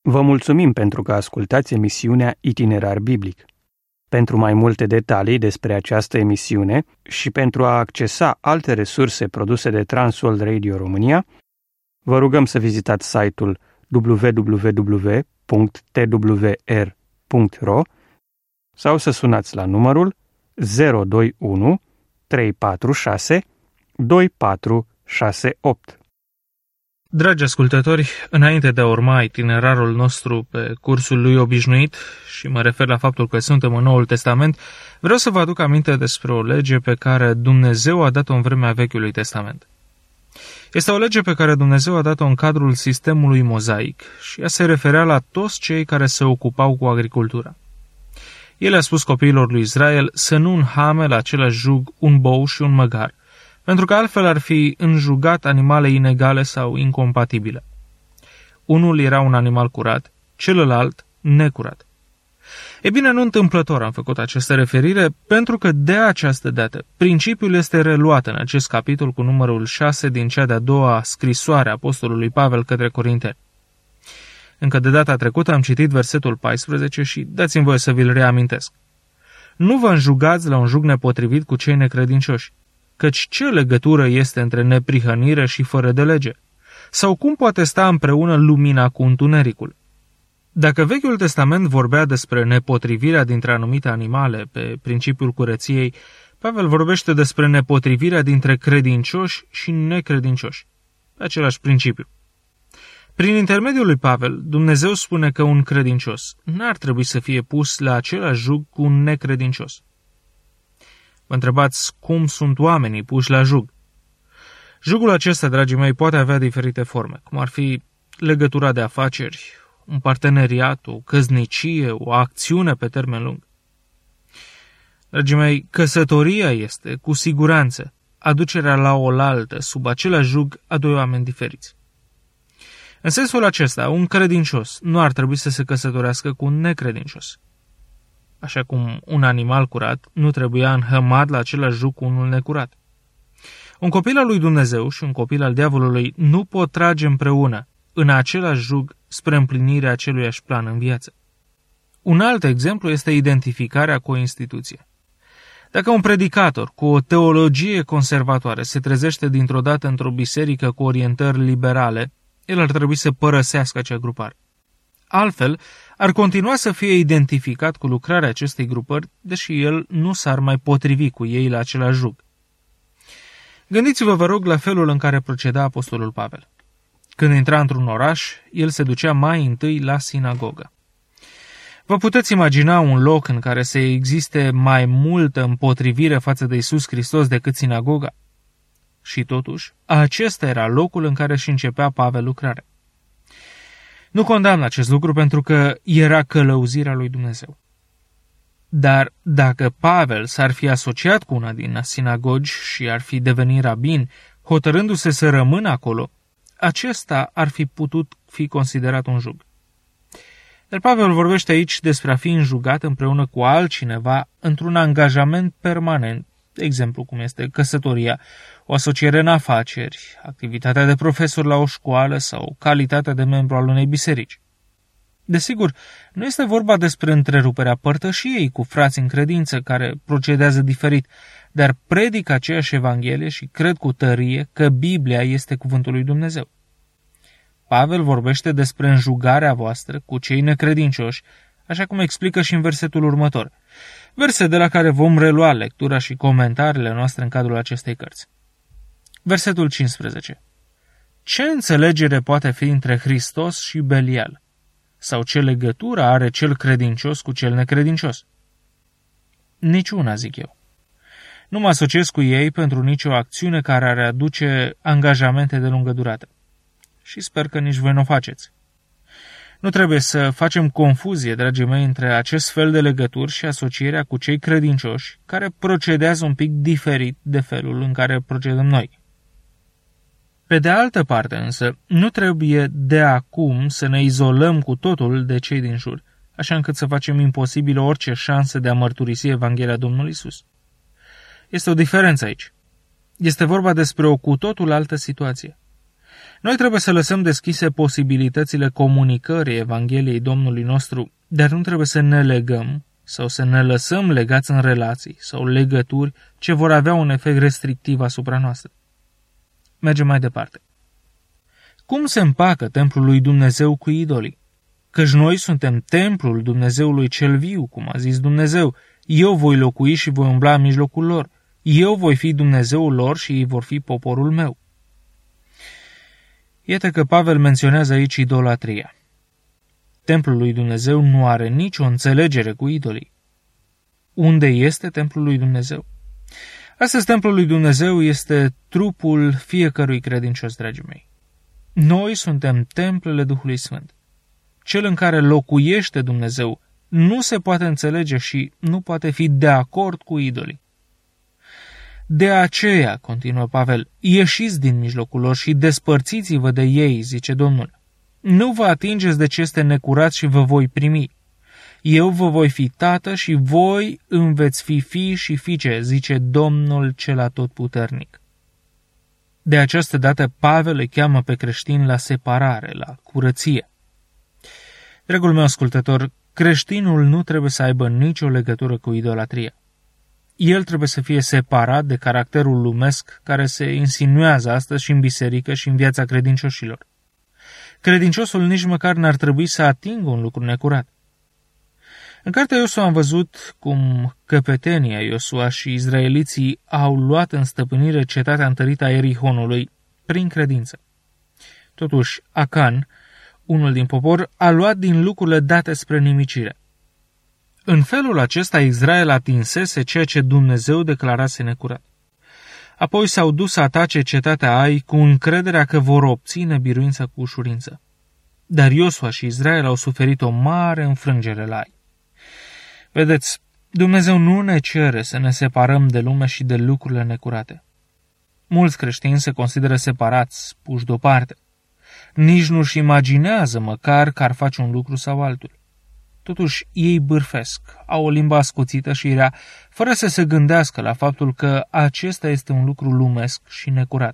Vă mulțumim pentru că ascultați emisiunea Itinerar Biblic. Pentru mai multe detalii despre această emisiune și pentru a accesa alte resurse produse de Transworld Radio România, vă rugăm să vizitați site-ul www.twr.ro sau să sunați la numărul 021 346 2468. Dragi ascultători, înainte de a urma itinerarul nostru pe cursul lui obișnuit, și mă refer la faptul că suntem în Noul Testament, vreau să vă aduc aminte despre o lege pe care Dumnezeu a dat-o în vremea Vechiului Testament. Este o lege pe care Dumnezeu a dat-o în cadrul sistemului mozaic și ea se referea la toți cei care se ocupau cu agricultura. El a spus copiilor lui Israel să nu înhame la același jug un bou și un măgar, pentru că altfel ar fi înjugat animale inegale sau incompatibile. Unul era un animal curat, celălalt necurat. E bine, nu întâmplător am făcut această referire, pentru că de această dată principiul este reluat în acest capitol cu numărul 6 din cea de-a doua scrisoare a apostolului Pavel către Corinteni. Încă de data trecută am citit versetul 14 și dați-mi voie să vi-l reamintesc. Nu vă înjugați la un jug nepotrivit cu cei necredincioși, căci ce legătură este între neprihănire și fără de lege? Sau cum poate sta împreună lumina cu întunericul? Dacă Vechiul Testament vorbea despre nepotrivirea dintre anumite animale pe principiul curăției, Pavel vorbește despre nepotrivirea dintre credincioși și necredincioși, pe același principiu. Prin intermediul lui Pavel, Dumnezeu spune că un credincios n-ar trebui să fie pus la același jug cu un necredincios. Vă întrebați cum sunt oamenii puși la jug. Jugul acesta, dragii mei, poate avea diferite forme, cum ar fi legătura de afaceri, un parteneriat, o căsnicie, o acțiune pe termen lung. Dragii mei, căsătoria este, cu siguranță, aducerea la oaltă, sub același jug, a doi oameni diferiți. În sensul acesta, un credincios nu ar trebui să se căsătorească cu un necredincios. Așa cum un animal curat nu trebuia înhămat la același jug cu unul necurat. Un copil al lui Dumnezeu și un copil al diavolului nu pot trage împreună în același jug spre împlinirea aceluiași plan în viață. Un alt exemplu este identificarea cu o instituție. Dacă un predicator cu o teologie conservatoare se trezește dintr-o dată într-o biserică cu orientări liberale, el ar trebui să părăsească acea grupare. Altfel, ar continua să fie identificat cu lucrarea acestei grupări, deși el nu s-ar mai potrivi cu ei la același jug. Gândiți-vă, vă rog, la felul în care proceda apostolul Pavel. Când intra într-un oraș, el se ducea mai întâi la sinagogă. Vă puteți imagina un loc în care să existe mai multă împotrivire față de Iisus Hristos decât sinagoga? Și totuși, acesta era locul în care își începea Pavel lucrarea. Nu condamn acest lucru pentru că era călăuzirea lui Dumnezeu. Dar dacă Pavel s-ar fi asociat cu una din sinagogi și ar fi devenit rabin, hotărându-se să rămână acolo, acesta ar fi putut fi considerat un jug. Dar Pavel vorbește aici despre a fi înjugat împreună cu altcineva într-un angajament permanent, de exemplu cum este căsătoria, o asociere în afaceri, activitatea de profesor la o școală sau calitatea de membru al unei biserici. Desigur, nu este vorba despre întreruperea părtășiei cu frații în credință care procedează diferit, dar predică aceeași Evanghelie și cred cu tărie că Biblia este cuvântul lui Dumnezeu. Pavel vorbește despre înjugarea voastră cu cei necredincioși, așa cum explică și în versetul următor, verset de la care vom relua lectura și comentariile noastre în cadrul acestei cărți. Versetul 15. Ce înțelegere poate fi între Hristos și Belial? Sau ce legătură are cel credincios cu cel necredincios? Niciuna, zic eu. Nu mă asociez cu ei pentru nicio acțiune care ar aduce angajamente de lungă durată. Și sper că nici voi nu o faceți. Nu trebuie să facem confuzie, dragii mei, între acest fel de legături și asocierea cu cei credincioși care procedează un pic diferit de felul în care procedăm noi. Pe de altă parte însă, nu trebuie de acum să ne izolăm cu totul de cei din jur, așa încât să facem imposibilă orice șansă de a mărturisi Evanghelia Domnului Iisus. Este o diferență aici. Este vorba despre o cu totul altă situație. Noi trebuie să lăsăm deschise posibilitățile comunicării Evangheliei Domnului nostru, dar nu trebuie să ne legăm sau să ne lăsăm legați în relații sau legături ce vor avea un efect restrictiv asupra noastră. Mergem mai departe. Cum se împacă templul lui Dumnezeu cu idolii? Căci noi suntem templul Dumnezeului cel viu, cum a zis Dumnezeu. Eu voi locui și voi umbla în mijlocul lor. Eu voi fi Dumnezeul lor și ei vor fi poporul meu. Iată că Pavel menționează aici idolatria. Templul lui Dumnezeu nu are nicio înțelegere cu idolii. Unde este templul lui Dumnezeu? Astăzi templul lui Dumnezeu este trupul fiecărui credincios, dragii mei. Noi suntem templele Duhului Sfânt. Cel în care locuiește Dumnezeu nu se poate înțelege și nu poate fi de acord cu idolii. De aceea, continuă Pavel, ieșiți din mijlocul lor și despărțiți-vă de ei, zice Domnul. Nu vă atingeți de ce este necurat și vă voi primi. Eu vă voi fi tată și voi îmi veți fi fii și fiice, zice Domnul cel atotputernic. De această dată Pavel îi cheamă pe creștini la separare, la curăție. Dragul meu ascultător, creștinul nu trebuie să aibă nicio legătură cu idolatria. El trebuie să fie separat de caracterul lumesc care se insinuează astăzi și în biserică și în viața credincioșilor. Credinciosul nici măcar n-ar trebui să atingă un lucru necurat. În cartea Iosua am văzut cum căpetenia Iosua și izraeliții au luat în stăpânire cetatea întărită a Erihonului prin credință. Totuși, Acan, unul din popor, a luat din lucrurile date spre nimicire. În felul acesta Israel atinsese ceea ce Dumnezeu declarase necurat. Apoi s-au dus să atace cetatea Ai cu încrederea că vor obține biruință cu ușurință. Dar Iosua și Israel au suferit o mare înfrângere la Ai. Vedeți, Dumnezeu nu ne cere să ne separăm de lume și de lucrurile necurate. Mulți creștini se consideră separați, puși deoparte. Nici nu-și imaginează măcar că ar face un lucru sau altul. Totuși, ei bârfesc, au o limbă ascuțită și rea, fără să se gândească la faptul că acesta este un lucru lumesc și necurat.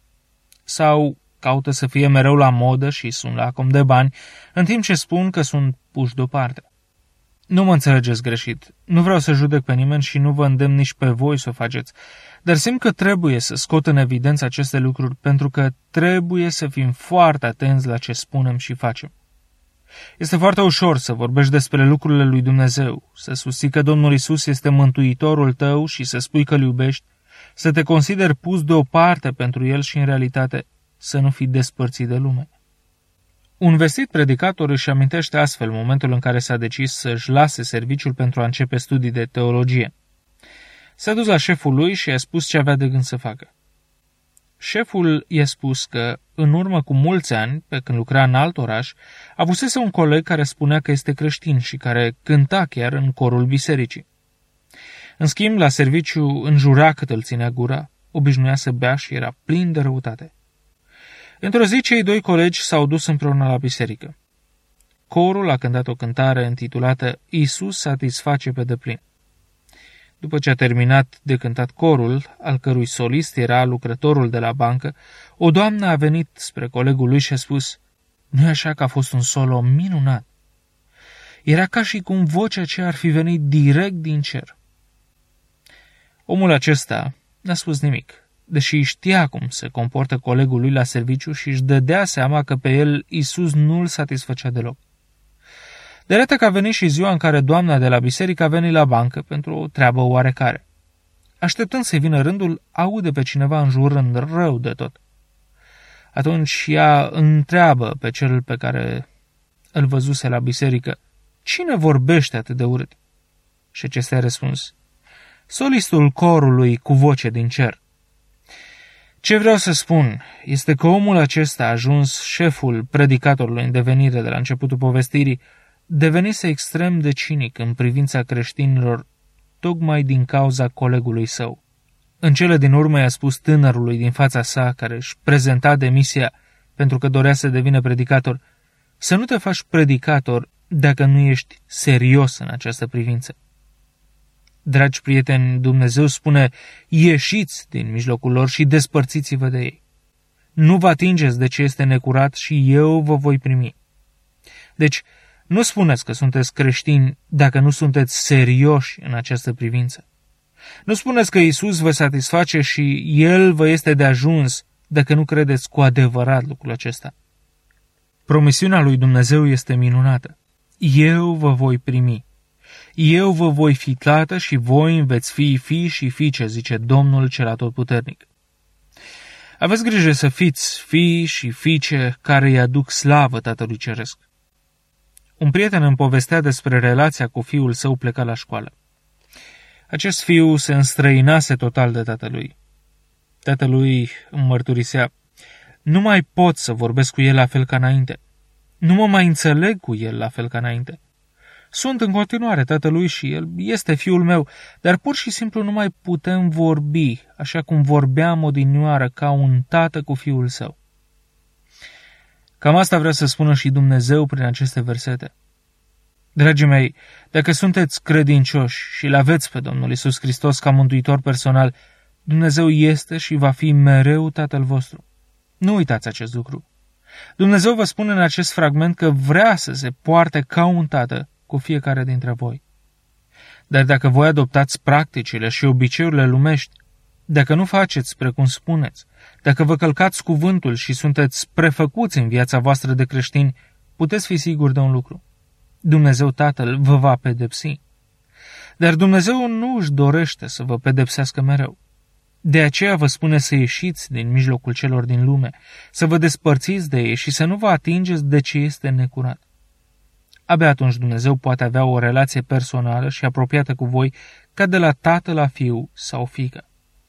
Sau caută să fie mereu la modă și sunt lacom de bani, în timp ce spun că sunt puși deoparte. Nu mă înțelegeți greșit, nu vreau să judec pe nimeni și nu vă îndemn nici pe voi să o faceți, dar simt că trebuie să scot în evidență aceste lucruri pentru că trebuie să fim foarte atenți la ce spunem și facem. Este foarte ușor să vorbești despre lucrurile lui Dumnezeu, să susții că Domnul Iisus este mântuitorul tău și să spui că îl iubești, să te consideri pus deoparte pentru el și în realitate să nu fii despărțit de lume. Un vestit predicator își amintește astfel momentul în care s-a decis să-și lase serviciul pentru a începe studii de teologie. S-a dus la șeful lui și i-a spus ce avea de gând să facă. Șeful i-a spus că, în urmă cu mulți ani, pe când lucra în alt oraș, avusese un coleg care spunea că este creștin și care cânta chiar în corul bisericii. În schimb, la serviciu înjura cât îl ținea gura, obișnuia să bea și era plin de răutate. Într-o zi, cei doi colegi s-au dus împreună la biserică. Corul a cântat o cântare intitulată Iisus satisface pe deplin. După ce a terminat de cântat corul, al cărui solist era lucrătorul de la bancă, o doamnă a venit spre colegul lui și a spus: "Nu-i așa că a fost un solo minunat?" Era ca și cum vocea aceea ar fi venit direct din cer. Omul acesta n-a spus nimic, deși știa cum se comportă colegul lui la serviciu și își dădea seama că pe el Iisus nu îl satisfăcea deloc. De arată că a venit și ziua în care doamna de la biserică a venit la bancă pentru o treabă oarecare. Așteptând să vină rândul, aude pe cineva înjurând rău de tot. Atunci ea întreabă pe cel pe care îl văzuse la biserică: "Cine vorbește atât de urât?" Și acesta a răspuns: "Solistul corului cu voce din cer." Ce vreau să spun este că omul acesta a ajuns șeful predicatorului în devenire de la începutul povestirii, devenise extrem de cinic în privința creștinilor tocmai din cauza colegului său. În cele din urmă i-a spus tânărului din fața sa, care își prezenta demisia pentru că dorea să devină predicator: "Să nu te faci predicator dacă nu ești serios în această privință." Dragi prieteni, Dumnezeu spune: ieșiți din mijlocul lor și despărțiți-vă de ei. nu vă atingeți de ce este necurat și eu vă voi primi. Deci, nu spuneți că sunteți creștini dacă nu sunteți serioși în această privință. Nu spuneți că Iisus vă satisface și El vă este de ajuns dacă nu credeți cu adevărat lucrul acesta. Promisiunea lui Dumnezeu este minunată. Eu vă voi primi. Eu vă voi fi tată și voi veți fi fii și fiice, zice Domnul cel Atotputernic. Aveți grijă să fiți fii și fiice care îi aduc slavă Tatălui Ceresc. Un prieten îmi povestea despre relația cu fiul său plecat la școală. Acest fiu se înstrăinase total de tatălui. Tatălui îmi mărturisea: nu mai pot să vorbesc cu el la fel ca înainte. Nu mă mai înțeleg cu el la fel ca înainte. Sunt în continuare tatălui și el este fiul meu, dar pur și simplu nu mai putem vorbi așa cum vorbeam odinioară ca un tată cu fiul său. Cam asta vrea să spună și Dumnezeu prin aceste versete. Dragii mei, dacă sunteți credincioși și îl aveți pe Domnul Iisus Hristos ca mântuitor personal, Dumnezeu este și va fi mereu Tatăl vostru. Nu uitați acest lucru. Dumnezeu vă spune în acest fragment că vrea să se poarte ca un tată cu fiecare dintre voi. Dar dacă voi adoptați practicile și obiceiurile lumești, dacă nu faceți precum spuneți, dacă vă călcați cuvântul și sunteți prefăcuți în viața voastră de creștini, puteți fi siguri de un lucru. Dumnezeu Tatăl vă va pedepsi. Dar Dumnezeu nu își dorește să vă pedepsească mereu. De aceea vă spune să ieșiți din mijlocul celor din lume, să vă despărțiți de ei și să nu vă atingeți de ce este necurat. Abia atunci Dumnezeu poate avea o relație personală și apropiată cu voi, ca de la tată la fiu sau fiică.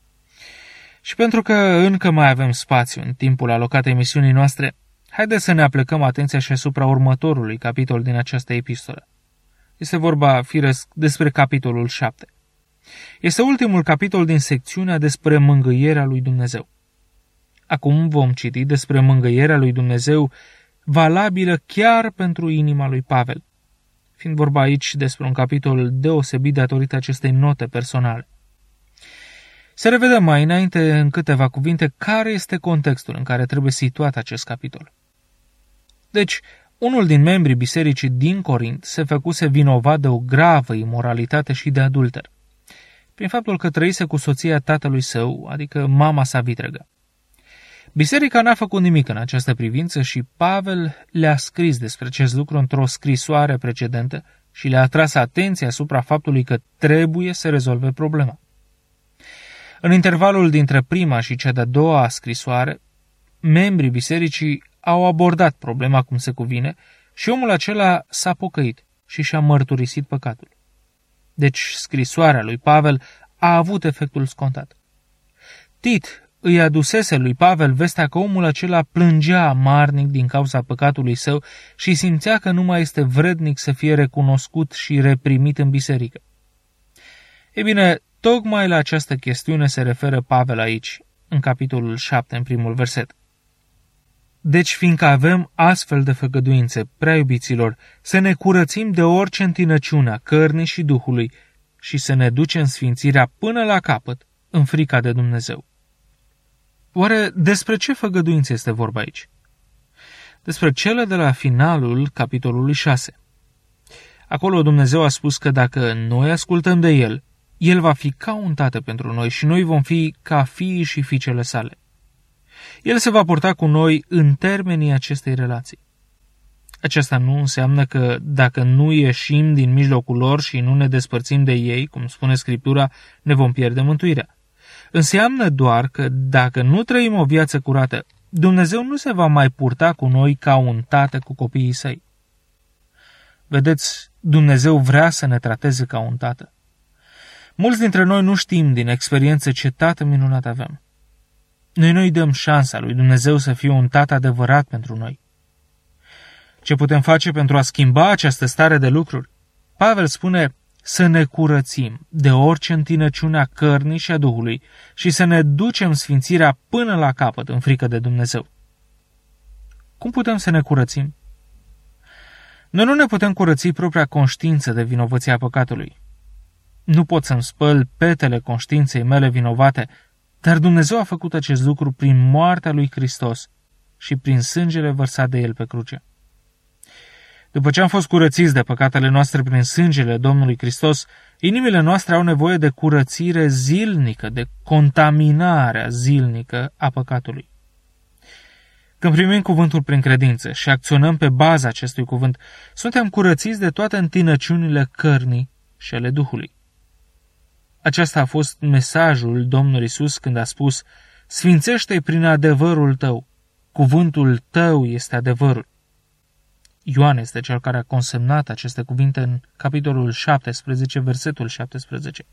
Și pentru că încă mai avem spațiu în timpul alocat emisiunii noastre, haideți să ne aplecăm atenția și asupra următorului capitol din această epistolă. Este vorba, firesc, despre capitolul 7. Este ultimul capitol din secțiunea despre mângâierea lui Dumnezeu. Acum vom citi despre mângâierea lui Dumnezeu valabilă chiar pentru inima lui Pavel, fiind vorba aici despre un capitol deosebit datorită acestei note personale. Să revedem mai înainte în câteva cuvinte care este contextul în care trebuie situat acest capitol. Deci, unul din membrii bisericii din Corint se făcuse vinovat de o gravă imoralitate și de adulter, prin faptul că trăise cu soția tatălui său, adică mama sa vitregă. Biserica n-a făcut nimic în această privință și Pavel le-a scris despre acest lucru într-o scrisoare precedentă și le-a atras atenția asupra faptului că trebuie să rezolve problema. În intervalul dintre prima și cea de-a doua scrisoare, membrii bisericii au abordat problema cum se cuvine și omul acela s-a pocăit și și-a mărturisit păcatul. Deci scrisoarea lui Pavel a avut efectul scontat. Tit îi adusese lui Pavel vestea că omul acela plângea amarnic din cauza păcatului său și simțea că nu mai este vrednic să fie recunoscut și reprimit în biserică. Ei bine, tocmai la această chestiune se referă Pavel aici, în capitolul 7, în primul verset. Deci, fiindcă avem astfel de făgăduințe, prea iubiților, să ne curățim de orice întinăciune a cărnii și Duhului și să ne ducem sfințirea până la capăt, în frica de Dumnezeu. Oare despre ce făgăduințe este vorba aici? Despre cele de la finalul capitolului 6. Acolo Dumnezeu a spus că dacă noi ascultăm de El, El va fi ca un tată pentru noi și noi vom fi ca fiii și fiicele sale. El se va purta cu noi în termenii acestei relații. Aceasta nu înseamnă că dacă nu ieșim din mijlocul lor și nu ne despărțim de ei, cum spune Scriptura, ne vom pierde mântuirea. Înseamnă doar că dacă nu trăim o viață curată, Dumnezeu nu se va mai purta cu noi ca un tată cu copiii săi. Vedeți, Dumnezeu vrea să ne trateze ca un tată. Mulți dintre noi nu știm din experiență ce tată minunat avem. Noi nu-i dăm șansa lui Dumnezeu să fie un tată adevărat pentru noi. Ce putem face pentru a schimba această stare de lucruri? Pavel spune să ne curățim de orice întinăciune a cărnii și a Duhului și să ne ducem sfințirea până la capăt în frică de Dumnezeu. Cum putem să ne curățim? Noi nu ne putem curăți propria conștiință de vinovăția păcatului. Nu pot să-mi spăl petele conștiinței mele vinovate Dar Dumnezeu a făcut acest lucru prin moartea lui Hristos și prin sângele vărsat de El pe cruce. După ce am fost curățiți de păcatele noastre prin sângele Domnului Hristos, inimile noastre au nevoie de curățire zilnică, de contaminarea zilnică a păcatului. Când primim cuvântul prin credință și acționăm pe baza acestui cuvânt, suntem curățiți de toate întinăciunile cărnii și ale Duhului. Aceasta a fost mesajul Domnului Iisus când a spus: Sfințește-i prin adevărul tău, cuvântul tău este adevărul. Ioan este cel care a consemnat aceste cuvinte în capitolul 17, versetul 17.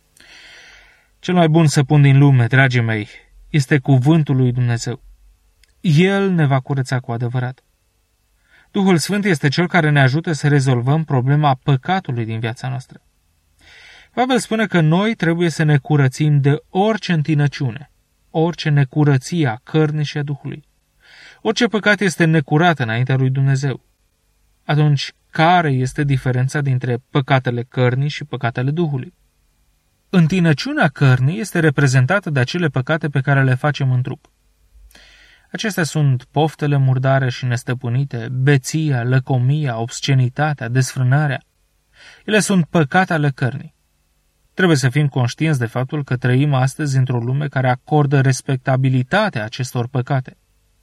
Cel mai bun săpun din lume, dragii mei, este cuvântul lui Dumnezeu. El ne va curăța cu adevărat. Duhul Sfânt este cel care ne ajută să rezolvăm problema păcatului din viața noastră. Pavel spune că noi trebuie să ne curățim de orice întinăciune, orice necurăție a cărnii și a Duhului. Orice păcat este necurat înaintea lui Dumnezeu. Atunci, care este diferența dintre păcatele cărnii și păcatele Duhului? Întinăciunea cărnii este reprezentată de acele păcate pe care le facem în trup. Acestea sunt poftele murdare și nestăpânite, beția, lăcomia, obscenitatea, desfrânarea. Ele sunt păcate ale cărnii. Trebuie să fim conștienți de faptul că trăim astăzi într-o lume care acordă respectabilitatea acestor păcate.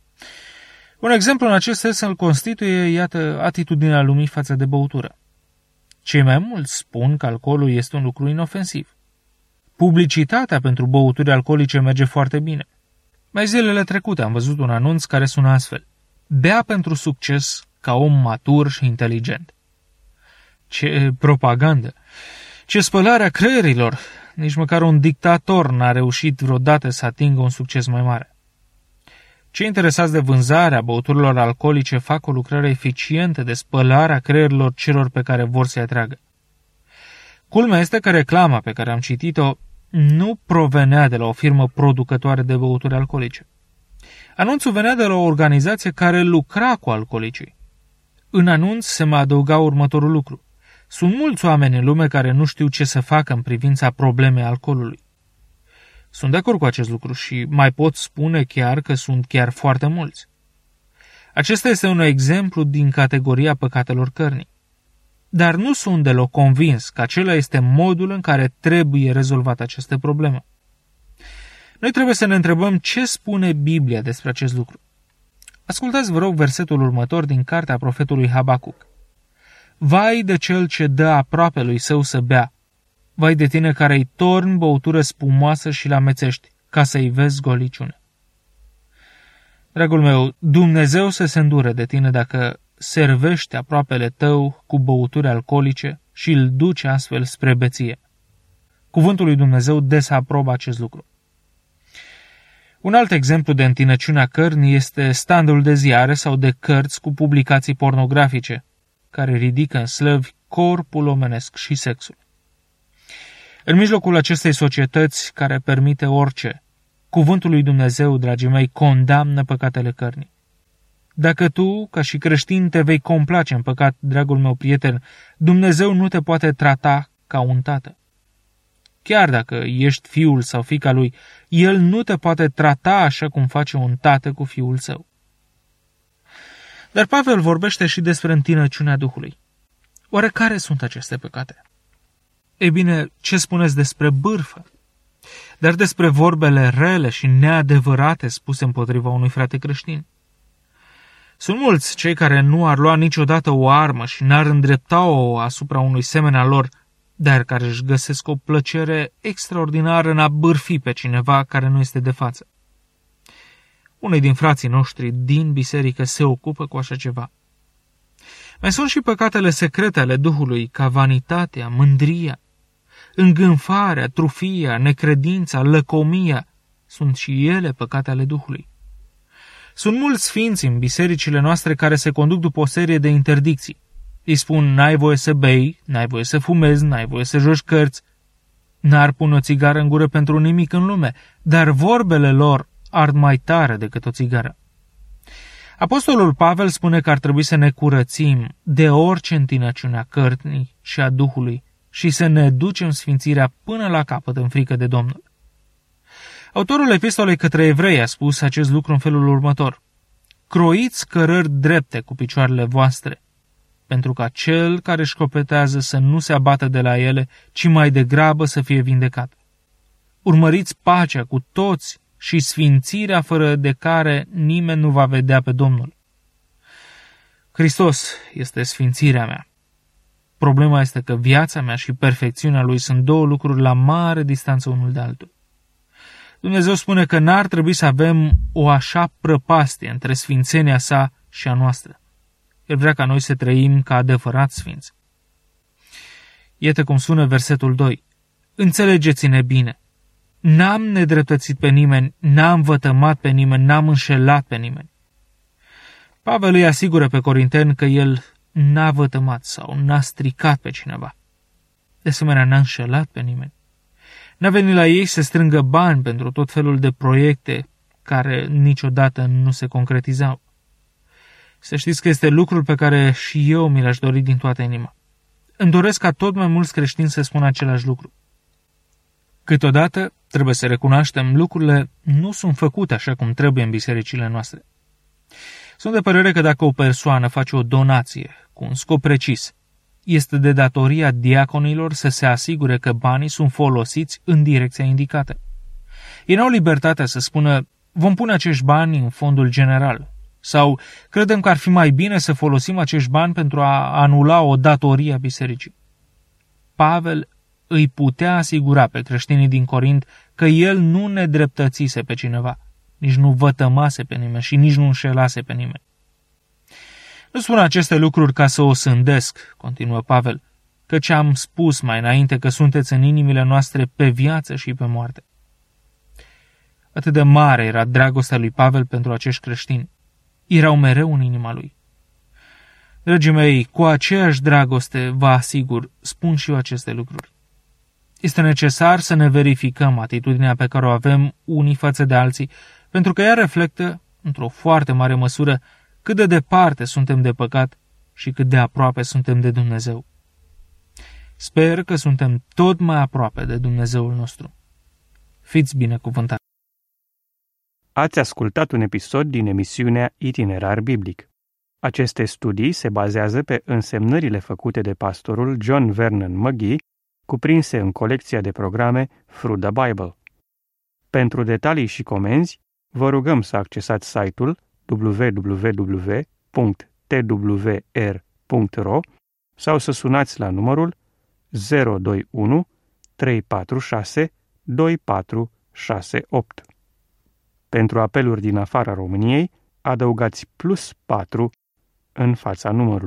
Un exemplu în acest sens îl constituie, iată, atitudinea lumii față de băutură. Cei mai mulți spun că alcoolul este un lucru inofensiv. Publicitatea pentru băuturi alcoolice merge foarte bine. Mai zilele trecute am văzut un anunț care sună astfel: bea pentru succes ca om matur și inteligent. Ce propagandă! Ce spălare a creierilor! Nici măcar un dictator n-a reușit vreodată să atingă un succes mai mare. Cei interesați de vânzarea băuturilor alcoolice fac o lucrare eficientă de spălare a creierilor celor pe care vor să-i atragă. Culmea este că reclama pe care am citit-o nu provenea de la o firmă producătoare de băuturi alcoolice. Anunțul venea de la o organizație care lucra cu alcoolicii. În anunț se mai adăuga următorul lucru: sunt mulți oameni în lume care nu știu ce să facă în privința problemei alcoolului. Sunt de acord cu acest lucru și mai pot spune chiar că sunt chiar foarte mulți. Acesta este un exemplu din categoria păcatelor cărnii. Dar nu sunt deloc convins că acela este modul în care trebuie rezolvată această problemă. Noi trebuie să ne întrebăm ce spune Biblia despre acest lucru. Ascultați, vă rog, versetul următor din cartea profetului Habacuc. Vai de cel ce dă aproapelui său să bea, vai de tine care îi torni băutură spumoasă și l-amețești, ca să-i vezi goliciune. Dragul meu, Dumnezeu să se îndure de tine dacă servești aproapele tău cu băuturi alcoolice și îl duce astfel spre beție. Cuvântul lui Dumnezeu desaprobă acest lucru. Un alt exemplu de întinăciunea cărnii este standul de ziare sau de cărți cu publicații pornografice, care ridică în slăvi corpul omenesc și sexul. În mijlocul acestei societăți care permite orice, cuvântul lui Dumnezeu, dragii mei, condamnă păcatele cărnii. Dacă tu, ca și creștin, te vei complace în păcat, dragul meu prieten, Dumnezeu nu te poate trata ca un tată. Chiar dacă ești fiul sau fiica lui, El nu te poate trata așa cum face un tată cu fiul său. Dar Pavel vorbește și despre întinăciunea Duhului. Oare care sunt aceste păcate? Ei bine, ce spuneți despre bârfă? Dar despre vorbele rele și neadevărate spuse împotriva unui frate creștin? Sunt mulți cei care nu ar lua niciodată o armă și n-ar îndrepta-o asupra unui semen al lor, dar care își găsesc o plăcere extraordinară în a bârfi pe cineva care nu este de față. Unii din frații noștri din biserică se ocupă cu așa ceva. Mai sunt și păcatele secrete ale Duhului, ca vanitatea, mândria, îngânfarea, trufia, necredința, lăcomia. Sunt și ele păcate ale Duhului. Sunt mulți sfinți în bisericile noastre care se conduc după o serie de interdicții. Îi spun, n-ai voie să bei, n-ai voie să fumezi, n-ai voie să joci cărți. N-ar pune o țigară în gură pentru nimic în lume, dar vorbele lor ard mai tare decât o țigară. Apostolul Pavel spune că ar trebui să ne curățim de orice întinăciune a cărnii și a Duhului și să ne ducem sfințirea până la capăt în frică de Domnul. Autorul epistolei către evrei a spus acest lucru în felul următor: croiți cărări drepte cu picioarele voastre, pentru ca cel care își copetează să nu se abată de la ele, ci mai degrabă să fie vindecat. Urmăriți pacea cu toți și sfințirea fără de care nimeni nu va vedea pe Domnul. Hristos este sfințirea mea. Problema este că viața mea și perfecțiunea Lui sunt două lucruri la mare distanță unul de altul. Dumnezeu spune că n-ar trebui să avem o așa prăpastie între sfințenia sa și a noastră. El vrea ca noi să trăim ca adevărați sfinți. Iată cum sună versetul 2. Înțelegeți-ne bine. N-am nedreptățit pe nimeni, n-am vătămat pe nimeni, n-am înșelat pe nimeni. Pavel îi asigură pe corinteni că el n-a vătămat sau n-a stricat pe cineva. De asemenea, n-a înșelat pe nimeni. N-a venit la ei să strângă bani pentru tot felul de proiecte care niciodată nu se concretizau. Să știți că este lucrul pe care și eu mi l-aș dori din toată inima. Îmi doresc ca tot mai mulți creștini să spună același lucru. Câteodată trebuie să recunoaștem, lucrurile nu sunt făcute așa cum trebuie în bisericile noastre. Sunt de părere că dacă o persoană face o donație cu un scop precis, este de datoria diaconilor să se asigure că banii sunt folosiți în direcția indicată. Ei n-au libertatea să spună, vom pune acești bani în fondul general, sau credem că ar fi mai bine să folosim acești bani pentru a anula o datorie a bisericii. Pavel îi putea asigura pe creștinii din Corint că el nu nedreptățise pe cineva, nici nu vătămase pe nimeni și nici nu înșelase pe nimeni. Nu spun aceste lucruri ca să o sândesc, continuă Pavel, căci am spus mai înainte că sunteți în inimile noastre pe viață și pe moarte. Atât de mare era dragostea lui Pavel pentru acești creștini. Erau mereu în inima lui. Dragii mei, cu aceeași dragoste, vă asigur, spun și eu aceste lucruri. Este necesar să ne verificăm atitudinea pe care o avem unii față de alții, pentru că ea reflectă, într-o foarte mare măsură, cât de departe suntem de păcat și cât de aproape suntem de Dumnezeu. Sper că suntem tot mai aproape de Dumnezeul nostru. Fiți binecuvântați! Ați ascultat un episod din emisiunea Itinerar Biblic. Aceste studii se bazează pe însemnările făcute de pastorul John Vernon McGee, cuprinse în colecția de programe Through the Bible. Pentru detalii și comenzi, vă rugăm să accesați site-ul www.twr.ro sau să sunați la numărul 021 346 2468. Pentru apeluri din afara României, adăugați +4 în fața numărului.